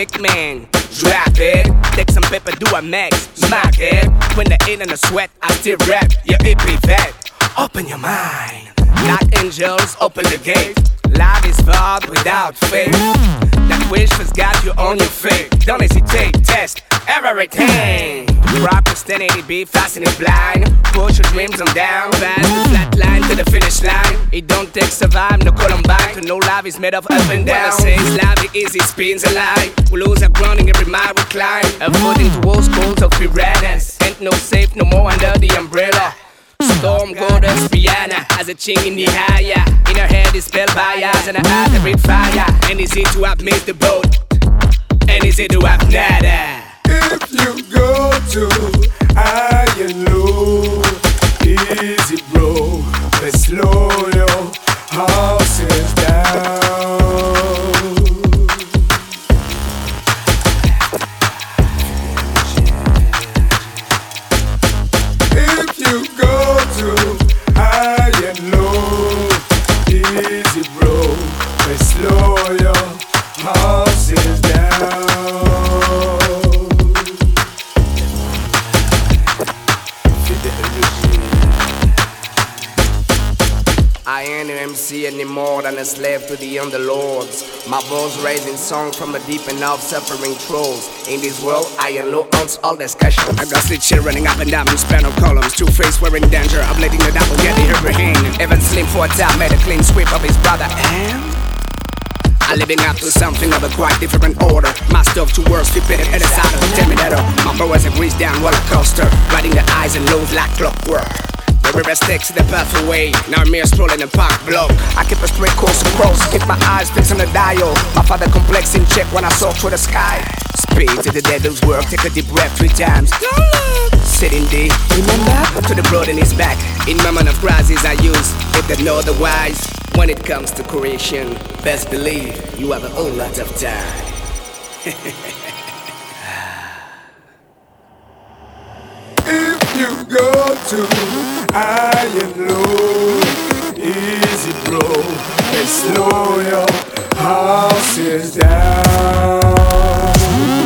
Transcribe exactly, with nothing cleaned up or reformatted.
lick man. Drop it, take some pepper, do a max, smack it. When the in and the sweat, I still rap, yeah, it be that. Open your mind, not angels, open the gate. Life is fought without faith. That wish has got you on your feet. Don't hesitate, test everything. Procrastinating, be fast and blind. Push your dreams on down, fast the flat line to the finish line. It don't take survive, no Columbine. To know life is made of up and down. When I say it's life, it is, it spins a line. We lose our grounding, every mile we climb. Avoiding towards goals of piranhas. Ain't no safe, no more under the umbrella. Storm goddess Rihanna has a chin in the higher. In her head is spelled by eyes and her eyes are red fire. And is it to have missed the boat? And is it to have nada? If you go to high and low, easy bro, but slow your horses down. If you go to high and low, easy bro, but slow your horses down. I ain't an M C anymore than a slave to the underlords. My voice raising song from a deep and out suffering trolls. In this world, I am low ounce all discussion. I got slit shit running up and down in span of columns. Two-face wearing danger, I'm letting the devil get the upper hand. Evan Slim for a time made a clean sweep of his brother and I'm living up to something of a quite different order. My stuff to work, stupid at the side of the Terminator. My bros have greased down roller coaster, riding the highs and lows like clockwork. The river sticks the path away. Now I'm here strolling the park block. I keep a straight course across, keep my eyes fixed on the dial. My father complex in check when I saw through the sky. Speed to the devil's work, take a deep breath three times. Sitting there, remember? To the blood in his back. In moment of crisis I use, if they know otherwise. When it comes to creation, best believe you have a whole lot of time. If you go to high and low, easy bro, and slow your horses down.